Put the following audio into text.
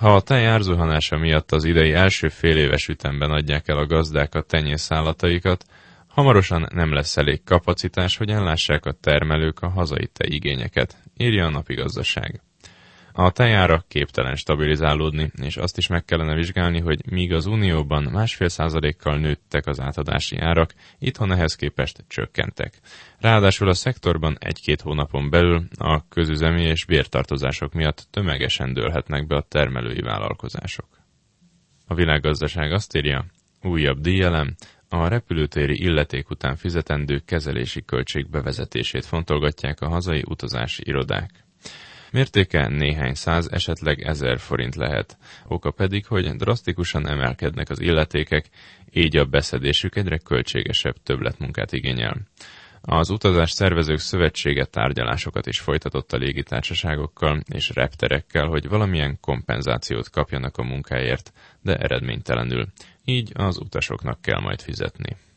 Ha a tej árzuhanása miatt az idei első féléves ütemben adják el a gazdák a tenyészállataikat, hamarosan nem lesz elég kapacitás, hogy ellássák a termelők a hazai tejigényeket, írja a Napi Gazdaság. A tejárak képtelen stabilizálódni, és azt is meg kellene vizsgálni, hogy míg az Unióban 1,5%-kal nőttek az átadási árak, itthon ehhez képest csökkentek. Ráadásul a szektorban 1-2 hónapon belül a közüzemi és bértartozások miatt tömegesen dőlhetnek be a termelői vállalkozások. A Világgazdaság azt írja, újabb díjelem, a repülőtéri illeték után fizetendő kezelési költség bevezetését fontolgatják a hazai utazási irodák. Mértéke néhány száz, esetleg 1000 forint lehet. Oka pedig, hogy drasztikusan emelkednek az illetékek, így a beszedésük egyre költségesebb többletmunkát igényel. Az Utazás Szervezők Szövetsége tárgyalásokat is folytatott a légitársaságokkal és repterekkel, hogy valamilyen kompenzációt kapjanak a munkáért, de eredménytelenül. Így az utasoknak kell majd fizetni.